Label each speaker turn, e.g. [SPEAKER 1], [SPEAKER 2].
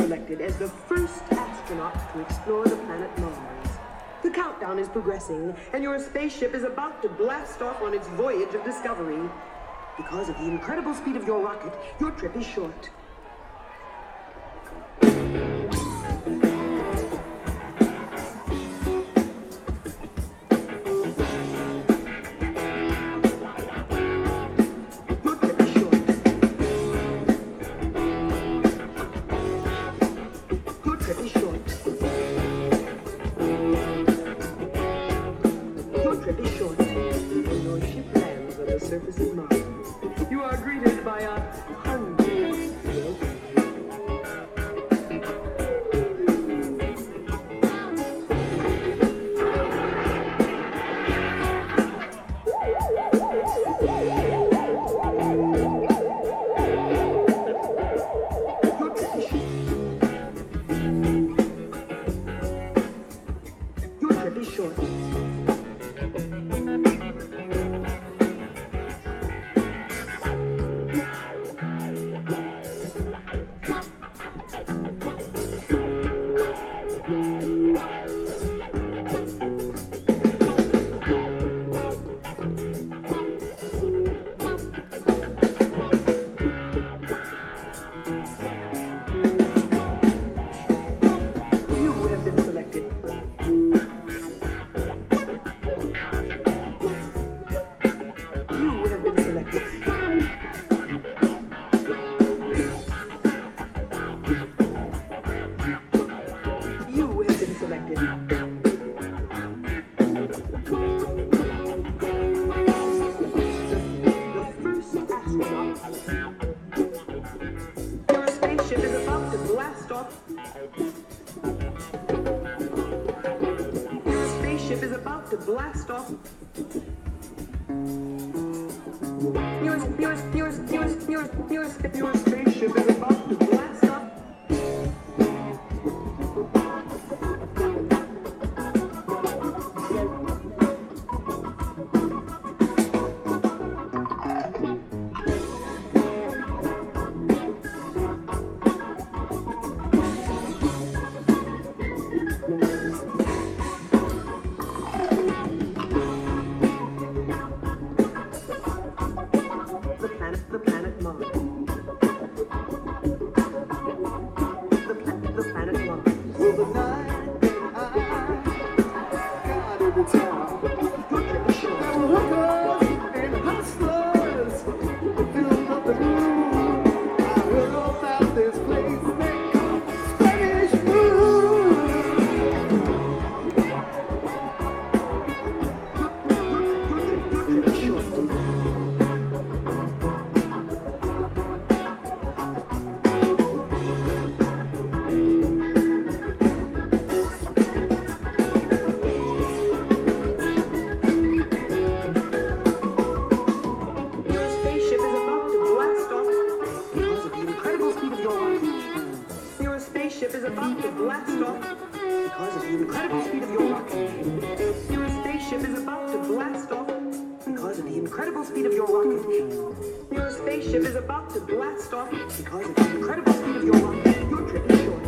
[SPEAKER 1] selected as the first astronaut to explore the planet Mars. The countdown is progressing, and your spaceship is about to blast off on its voyage of discovery. Because of the incredible speed of your rocket, your trip is short. You are greeted by a hundred Your trip is short. Your spaceship is about to blast off. The planet Mars. The planet Mars.
[SPEAKER 2] Well, the night that I got in the town, there were hookers and hustlers who filled up the room. I heard all about this place they call Spanish Moon.
[SPEAKER 1] Your spaceship is about to blast off because of the incredible speed of your rocket. Your spaceship is about to blast off because of the incredible speed of your rocket. Your spaceship is about to blast off because of the incredible speed of your rocket. Your trip is short.